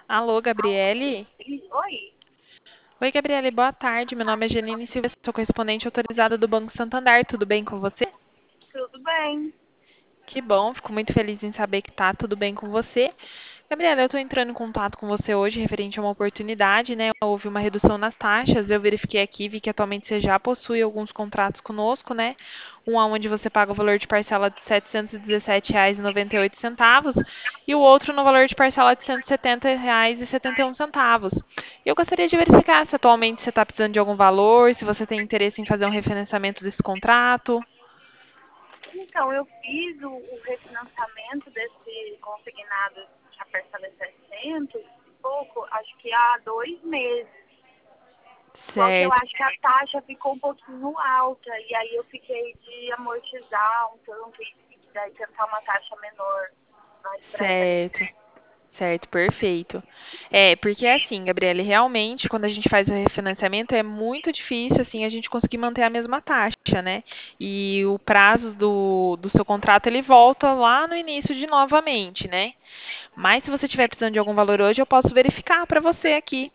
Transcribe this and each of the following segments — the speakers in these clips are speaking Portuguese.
Alô, Gabriele? Oi, Oi, Gabriele, boa tarde. Meu nome é Janine Silva, sou correspondente autorizada do Banco Santander. Tudo bem com você? tudo bem? Que bom, fico muito feliz em saber que tá tudo bem com você. Gabriela, eu estou entrando em contato com você hoje referente a uma oportunidade, né? Houve uma redução nas taxas, eu verifiquei aqui, vi que atualmente você já possui alguns contratos conosco, né? Um onde você paga o valor de parcela de R$ 717,98 e o outro no valor de parcela de R$ 170,71. Eu gostaria de verificar se atualmente você está precisando de algum valor, se você tem interesse em fazer um refinanciamento desse contrato. Então, eu fiz o refinanciamento desse consignado que a parcela é 700 e pouco, acho que há 2 meses. Só que eu Certo, acho que a taxa ficou um pouquinho alta e aí eu fiquei de amortizar um tanto e daí tentar uma taxa menor mais breve. certo. Certo, perfeito. É, porque assim, Gabriele, realmente, quando a gente faz o refinanciamento, é muito difícil, assim, a gente conseguir manter a mesma taxa, né? E o prazo do seu contrato, ele volta lá no início de novamente, né? Mas se você estiver precisando de algum valor hoje, eu posso verificar para você aqui,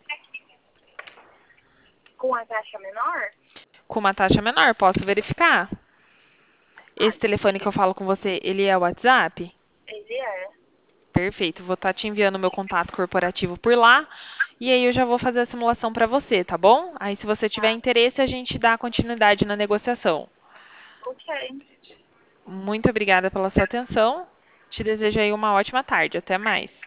Com a taxa menor? com uma taxa menor, posso verificar. Ah, Esse telefone que eu falo com você, ele é o WhatsApp? ele é. Perfeito. Vou estar te enviando o meu contato corporativo por lá. E aí eu já vou fazer a simulação para você, tá bom? Aí se você tiver Tá. interesse, a gente dá continuidade na negociação. Ok. Muito obrigada pela sua atenção. Te desejo aí uma ótima tarde. Até mais.